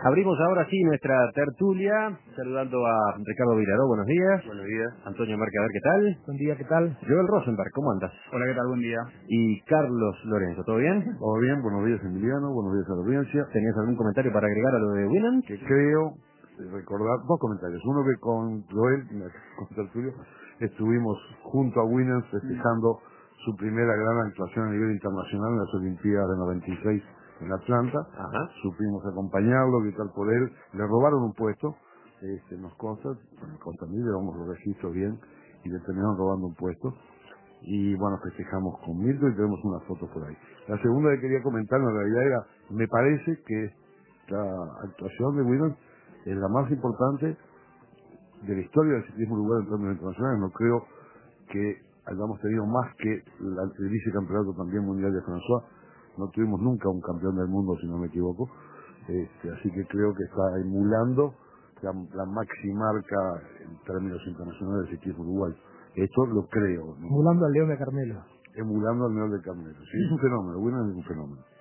Abrimos ahora sí nuestra tertulia, saludando a Ricardo Vilaró, buenos días. Buenos días. Antonio Mercader, ¿qué tal? Buen día, ¿qué tal? Joel Rosenberg, ¿cómo andas? Hola, ¿qué tal? Buen día. Y Carlos Lorenzo, ¿todo bien? Todo bien, buenos días Emiliano, buenos días a la audiencia. ¿Tenías algún comentario para agregar a lo de Winans? Que creo recordar dos comentarios. Uno que con Joel, con Tertulio, estuvimos junto a Winans festejando su primera gran actuación a nivel internacional en las Olimpiadas de 96 en Atlanta. Ajá. Supimos acompañarlo, gritar por él. Le robaron un puesto, nos consta a mí, llevamos los registros bien, y le terminaron robando un puesto. Y bueno, festejamos con Milton y tenemos unas fotos por ahí. La segunda que quería comentar en realidad era, me parece que la actuación de Winans es la más importante de la historia del ciclismo uruguayo en términos internacionales. No creo que hayamos tenido más que el vicecampeonato también mundial de François. No tuvimos nunca un campeón del mundo, si no me equivoco. Así que creo que está emulando la maximarca en términos internacionales del ciclismo uruguayo. Esto lo creo, ¿no? Emulando al León de Carmelo. Emulando al León de Carmelo. Sí, es un fenómeno, Winans es un fenómeno.